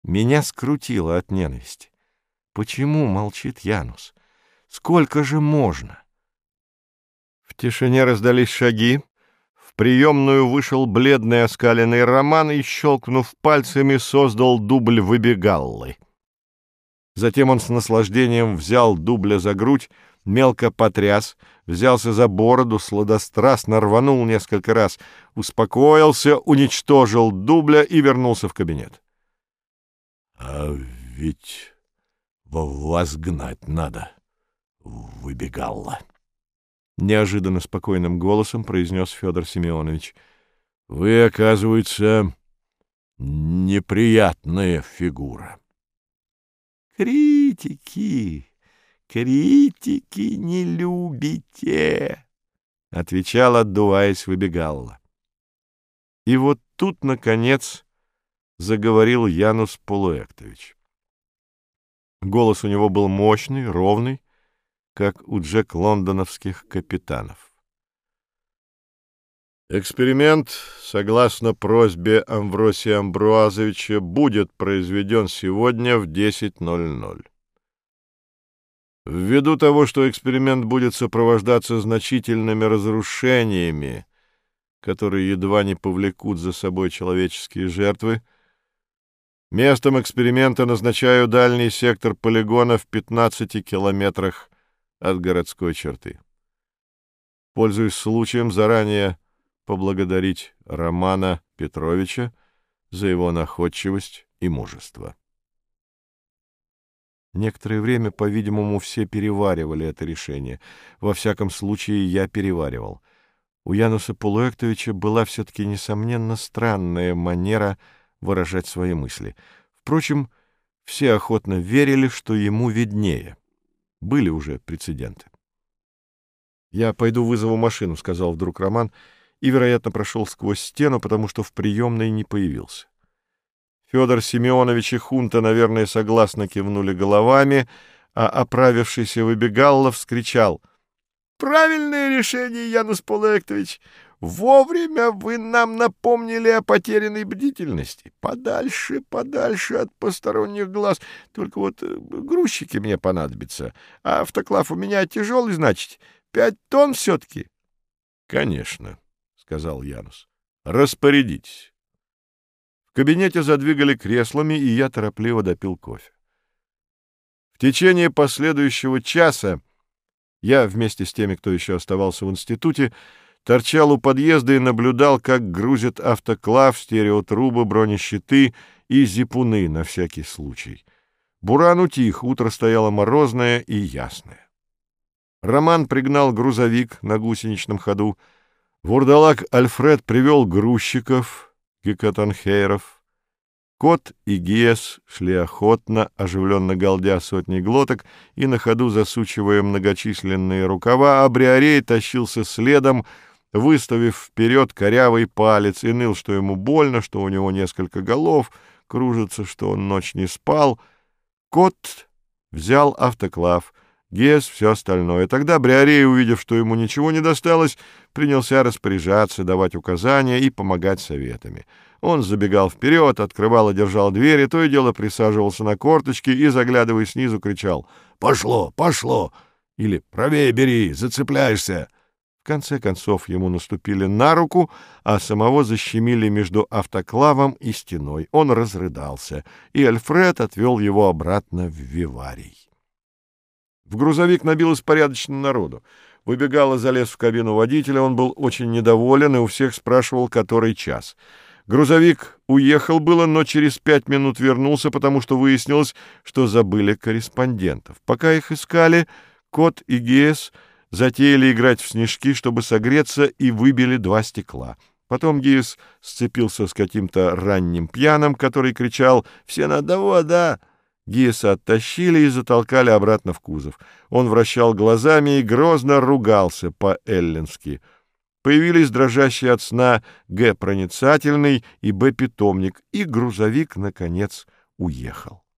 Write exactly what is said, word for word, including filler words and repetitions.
Меня скрутило от ненависти. Почему молчит Янус? Сколько же можно? В тишине раздались шаги. В приемную вышел бледный оскаленный Роман и, щелкнув пальцами, создал дубль выбегаллы. Затем он с наслаждением взял дубля за грудь, мелко потряс, взялся за бороду, сладострастно рванул несколько раз, успокоился, уничтожил дубля и вернулся в кабинет. — А ведь вас гнать надо, выбегалла. Неожиданно спокойным голосом произнес Федор Семенович. — Вы, оказывается, неприятная фигура. — Критики, критики не любите, — отвечал, отдуваясь, выбегалла. И вот тут, наконец, заговорил Янус Полуэктович. Голос у него был мощный, ровный, как у джек-лондоновских капитанов. Эксперимент, согласно просьбе Амвросия Амбруазовича, будет произведен сегодня в десять ноль ноль. Ввиду того, что эксперимент будет сопровождаться значительными разрушениями, которые едва не повлекут за собой человеческие жертвы, местом эксперимента назначаю дальний сектор полигона в пятнадцати километрах от городской черты. Пользуясь случаем, заранее поблагодарить Романа Петровича за его находчивость и мужество. Некоторое время, по-видимому, все переваривали это решение. Во всяком случае, я переваривал. У Януса Полуэктовича была все-таки, несомненно, странная манера выражать свои мысли. Впрочем, все охотно верили, что ему виднее. Были уже прецеденты. «Я пойду вызову машину», — сказал вдруг Роман, и, вероятно, прошел сквозь стену, потому что в приемной не появился. Федор Семенович и Хунта, наверное, согласно кивнули головами, а оправившийся выбегалла вскричал: «Правильное решение, Янус Полуэктович! Вовремя вы нам напомнили о потерянной бдительности. Подальше, подальше от посторонних глаз. Только вот грузчики мне понадобятся. А автоклав у меня тяжелый, значит, пять тонн все-таки». — Конечно, — сказал Янус. — Распорядитесь. В кабинете задвигали креслами, и я торопливо допил кофе. В течение последующего часа я, вместе с теми, кто еще оставался в институте, торчал у подъезда и наблюдал, как грузят автоклав, стереотрубы, бронещиты и зипуны на всякий случай. Буран утих, утро стояло морозное и ясное. Роман пригнал грузовик на гусеничном ходу. Вурдалак Альфред привел грузчиков, гекатанхейров. Кот и Гиес шли охотно, оживленно галдя сотни глоток и на ходу засучивая многочисленные рукава, а Бриарей тащился следом, выставив вперед корявый палец, и ныл, что ему больно, что у него несколько голов, кружится, что он ночь не спал. Кот взял автоклав, Гиес — все остальное. Тогда Бриарей, увидев, что ему ничего не досталось, принялся распоряжаться, давать указания и помогать советами. Он забегал вперед, открывал и держал дверь, и то и дело присаживался на корточки и, заглядывая снизу, кричал: «Пошло, пошло!» или «Правее бери, зацепляешься!» В конце концов ему наступили на руку, а самого защемили между автоклавом и стеной. Он разрыдался, и Альфред отвел его обратно в виварий. В грузовик набилось порядочно народу. Выбегало, залез в кабину водителя, он был очень недоволен и у всех спрашивал, который час. Грузовик уехал было, но через пять минут вернулся, потому что выяснилось, что забыли корреспондентов. Пока их искали, Кот и Гиес затеяли играть в снежки, чтобы согреться, и выбили два стекла. Потом Гиес сцепился с каким-то ранним пьяным, который кричал «Все на одного, да!». Гиеса оттащили и затолкали обратно в кузов. Он вращал глазами и грозно ругался по-эллински. Появились дрожащие от сна Г. проницательный и Б. питомник, и грузовик, наконец, уехал.